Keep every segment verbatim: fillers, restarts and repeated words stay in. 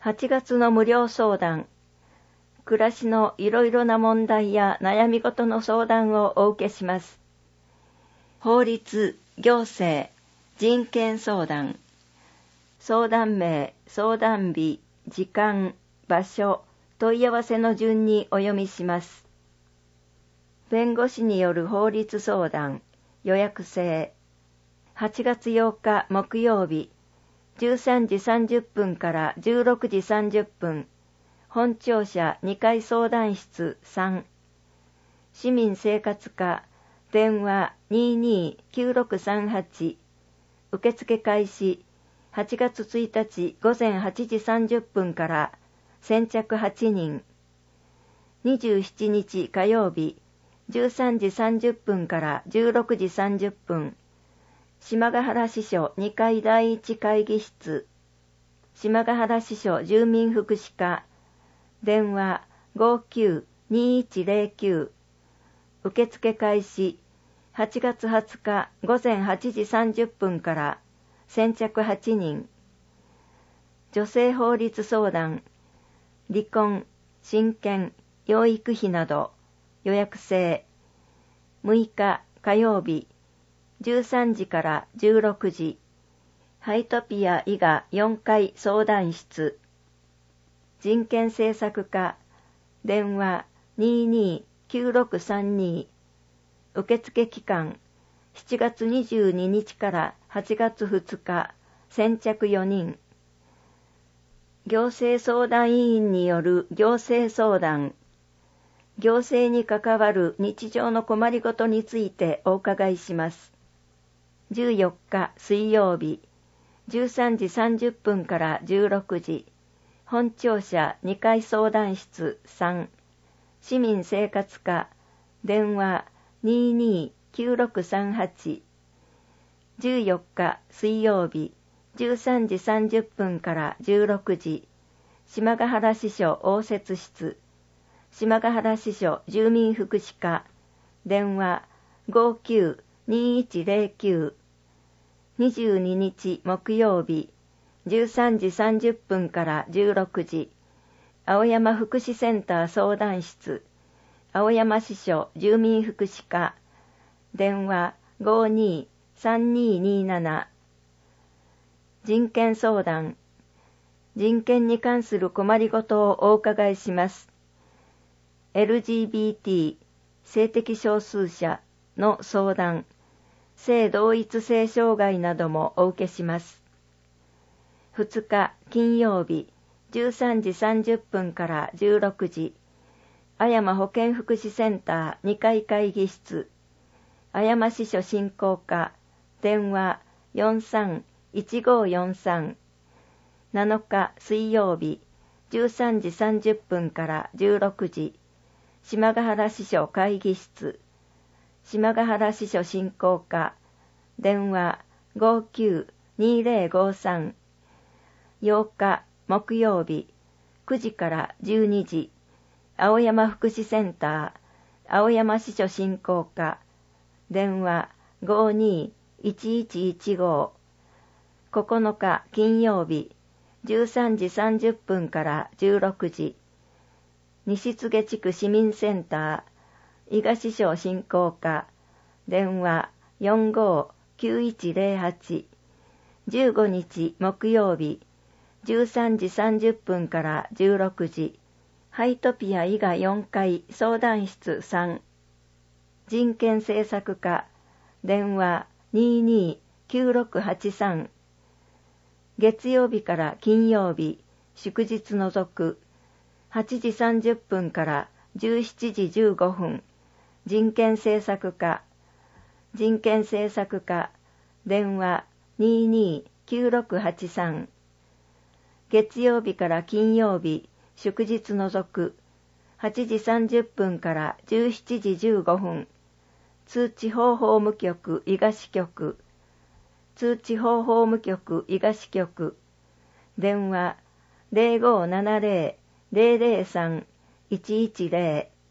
はちがつの無料相談。暮らしのいろいろな問題や悩み事の相談をお受けします。法律、行政、人権相談。相談名、相談日、時間、場所、問い合わせの順にお読みします。弁護士による法律相談、予約制。はちがつようか木曜日、じゅうさんじさんじゅっぷんからじゅうろくじさんじゅっぷん、本庁舎にかい相談室さん。市民生活課、電話 にーにーきゅうろくさんはち。受付開始、はちがつついたちごぜんはちじさんじゅっぷんから先着はちにん。にじゅうしちにち火曜日、じゅうさんじさんじゅっぷんからじゅうろくじさんじゅっぷん。島ヶ原支所にかいだいいち会議室。島ヶ原支所住民福祉課。電話 ごーきゅうにーいちゼロきゅう。受付開始、はちがつはつかごぜんはちじさんじゅっぷんから先着はちにん。女性法律相談、離婚、親権、養育費など予約制。むいか火曜日、じゅうさんじからじゅうろくじ。ハイトピア伊賀よんかい相談室。人権政策課、電話 にーにーきゅうろくさんに。受付期間、しちがつにじゅうににちからはちがつふつか、先着よにん。行政相談委員による行政相談。行政に関わる日常の困りごとについてお伺いします。じゅうよっか水曜日、じゅうさんじさんじゅっぷんからじゅうろくじ。本庁舎にかい相談室さん。市民生活課、電話 にーにーきゅうろくさんはち。じゅうよっか水曜日、じゅうさんじさんじゅっぷんからじゅうろくじ。島ヶ原支所応接室。島ヶ原支所住民福祉課。電話 ごーきゅうにーいちゼロきゅう。にじゅうににち木曜日、じゅうさんじさんじゅっぷんからじゅうろくじ。青山福祉センター相談室。青山支所住民福祉課。電話 ごーにーさんにーにーなな。人権相談。人権に関する困りごとをお伺いします。エルジービーティー、性的少数者の相談、性同一性障害などもお受けします。ふつか金曜日、じゅうさんじさんじゅっぷんからじゅうろくじ。あやま保健福祉センターにかい会議室。あやま支所振興課。電話 よんさんいちごよんさん。なのか水曜日、じゅうさんじさんじゅっぷんからじゅうろくじ。島ヶ原支所会議室。島ヶ原支所振興課。電話 ごーきゅうにーゼロごさん。ようか木曜日、くじからじゅうにじ。青山福祉センター、青山支所振興課。電話 ごーにーいちいちいちご。ここのか金曜日、じゅうさんじさんじゅっぷんからじゅうろくじ。西柘地区市民センター、伊賀支所振興課。電話 よんごーきゅういちゼロはち。じゅうごにち木曜日、じゅうさんじさんじゅっぷんからじゅうろくじ。ハイトピア伊賀よんかい相談室さん。人権政策課。電話 にーにーきゅうろくはちさん。月曜日から金曜日、祝日除く。はちじさんじゅっぷんからじゅうしちじじゅうごふん。人権政策課。人権政策課。電話 にーにーきゅうろくはちさん。月曜日から金曜日、祝日除く。はちじさんじゅっぷんからじゅうしちじじゅうごふん。通知法法務局伊賀支局。通知法法務局伊賀支局。電話 ゼロごーななゼロ ゼロゼロさん いちいちゼロ。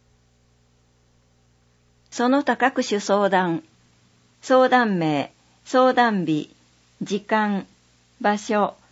その他各種相談。相談名、相談日、時間、場所、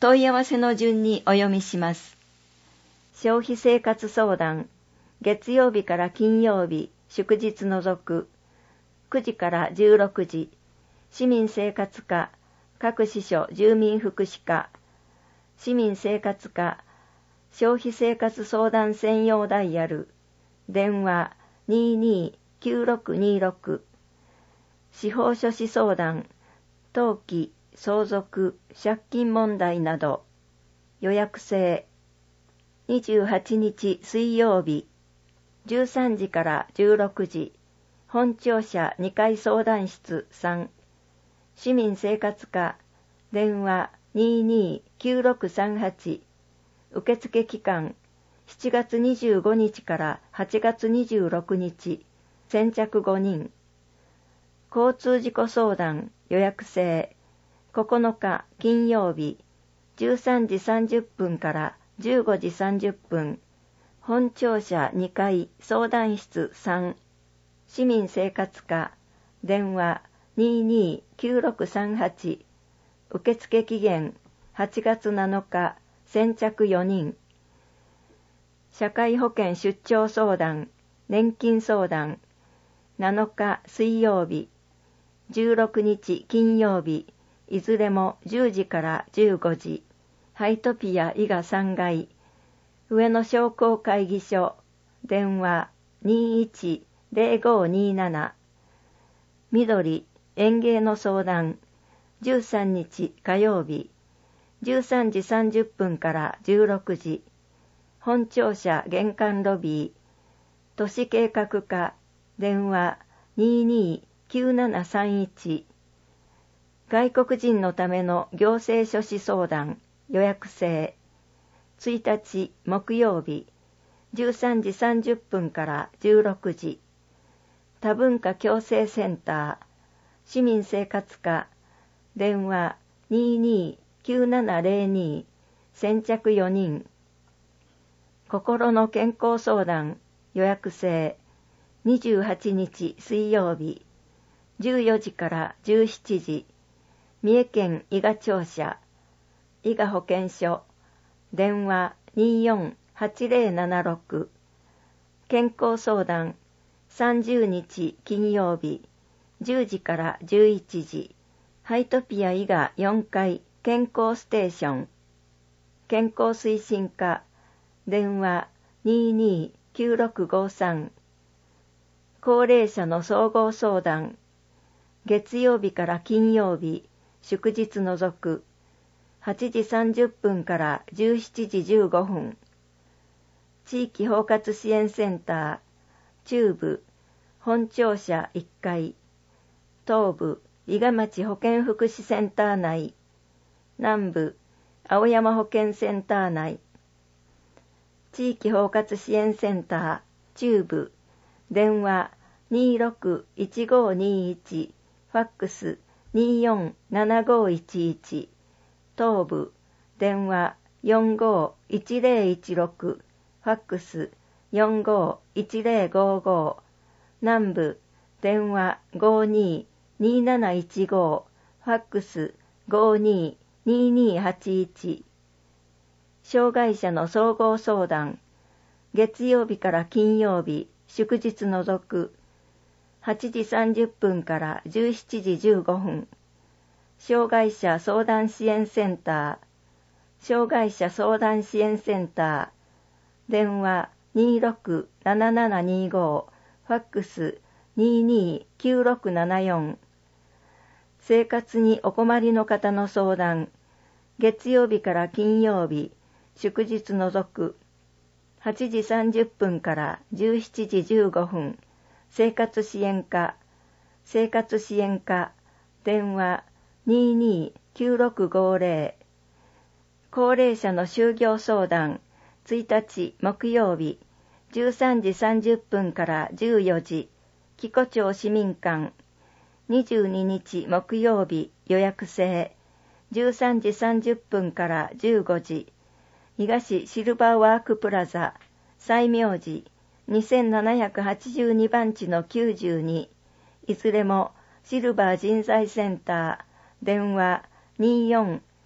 問い合わせの順にお読みします。消費生活相談、月曜日から金曜日、祝日除く、くじからじゅうろくじ、市民生活課、各支所住民福祉課、市民生活課、消費生活相談専用ダイヤル、電話 にーにーきゅうろくにーろく、司法書士相談、登記、相続、借金問題など、予約制。にじゅうはちにち水曜日、じゅうさんじからじゅうろくじ、本庁舎にかい相談室さん、市民生活課、電話 にーにーきゅうろくさんはち、受付期間しちがつにじゅうごにちからはちがつにじゅうろくにち、先着ごにん。交通事故相談予約制、ここのか金曜日、じゅうさんじさんじゅっぷんからじゅうごじさんじゅっぷん、本庁舎にかい相談室さん、市民生活課、電話 にーにーきゅうろくさんはち、受付期限はちがつなのか、先着よにん。社会保険出張相談、年金相談、なのか水曜日、じゅうろくにち金曜日、いずれもじゅうじからじゅうごじ、ハイトピア伊賀さんがい、上野商工会議所、電話 にーいちぜろごにーなな、緑、園芸の相談、じゅうさんにち火曜日、じゅうさんじさんじゅっぷんからじゅうろくじ、本庁舎玄関ロビー、都市計画課、電話 にーにーきゅうななさんいち、外国人のための行政書士相談、予約制、ついたち木曜日、じゅうさんじさんじゅっぷんからじゅうろくじ、多文化共生センター、市民生活課、電話 にーにーきゅうななぜろに、先着よにん。心の健康相談予約制、にじゅうはちにち水曜日、じゅうよじからじゅうしちじ、三重県伊賀庁舎、伊賀保健所、電話 にーよんはちぜろななろく、健康相談さんじゅうにち金曜日、じゅうじからじゅういちじ、ハイトピア伊賀よんかい健康ステーション、健康推進課、電話 にーにーきゅうろくごさん、高齢者の総合相談、月曜日から金曜日、祝日除く、はちじさんじゅっぷんからじゅうしちじじゅうごふん、地域包括支援センター、中部、本庁舎いっかい、東部、伊賀町保健福祉センター内、南部、青山保健センター内、地域包括支援センター、中部、電話 にーろくいちごにーいち、ファックス にーよんななごいちいち、東部、電話 よんごいちぜろいちろく、ファックス よんごいちぜろごご、南部、電話 ごにーにーなないちご、ファックス ごにーにーにーはちいち、障害者の総合相談、月曜日から金曜日、祝日除く、はちじさんじゅっぷんからじゅうしちじじゅうごふん、障害者相談支援センター、障害者相談支援センター、電話 にーろくななななにーご、ファックス にーにーきゅうろくななよん、生活にお困りの方の相談、月曜日から金曜日、祝日除く、はちじさんじゅっぷんからじゅうしちじじゅうごふん、生活支援課、生活支援課、電話 にーにーきゅうろくごぜろ、高齢者の就業相談、ついたち木曜日、じゅうさんじさんじゅっぷんからじゅうよじ、紀子町市民館、にじゅうににち木曜日予約制、じゅうさんじさんじゅっぷんからじゅうごじ、伊賀市シルバーワークプラザ、西明寺、にせんななひゃくはちじゅうにばんちのきゅうじゅうに、いずれもシルバー人材センター、電話 にーよん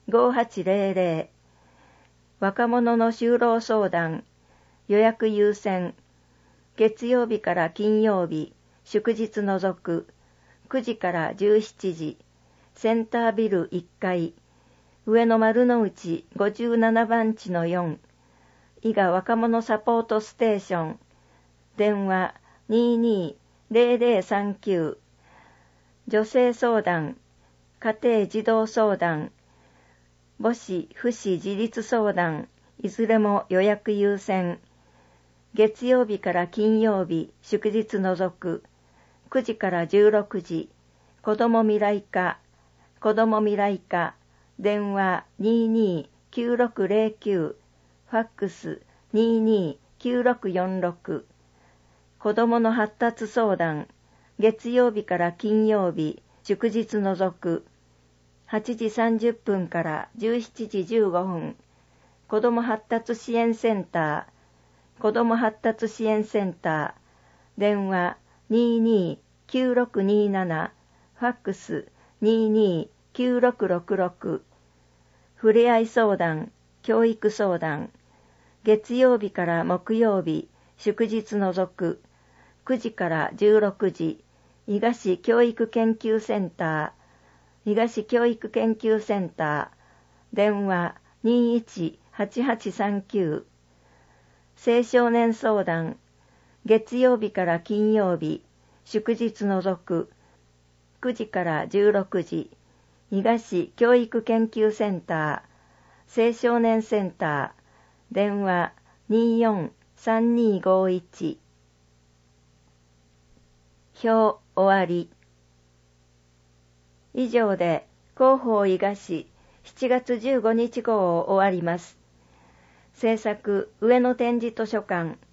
ごはちぜろぜろ。若者の就労相談、予約優先、月曜日から金曜日、祝日除く、くじからじゅうしちじ、センタービルいっかい、上野丸の内ごじゅうななばんちのよん、伊賀若者サポートステーション、電話 にーにーぜろぜろさんきゅう、女性相談、家庭児童相談、母子父子自立相談、いずれも予約優先、月曜日から金曜日、祝日除く、くじからじゅうろくじ、子ども未来課、子ども未来課、電話 にーにーきゅうろくぜろきゅう、ファックス にーにーきゅうろくよんろく、子どもの発達相談、月曜日から金曜日、祝日除く、はちじさんじゅっぷんからじゅうしちじじゅうごふん、子ども発達支援センター、子ども発達支援センター、電話 にーにーきゅうろくにーなな、ファックス にーにーきゅうろくろくろく、ふれあい相談、教育相談、月曜日から木曜日、祝日除く、くじからじゅうろくじ、伊賀市教育研究センター、伊賀市教育研究センター、電話 にーいちはちはちさんきゅう、青少年相談、月曜日から金曜日、祝日除く、くじからじゅうろくじ、伊賀市教育研究センター、青少年センター、電話 にーよんさんにーごいち。表終わり。以上で広報伊賀市しちがつじゅうごにち号を終わります。制作上野展示図書館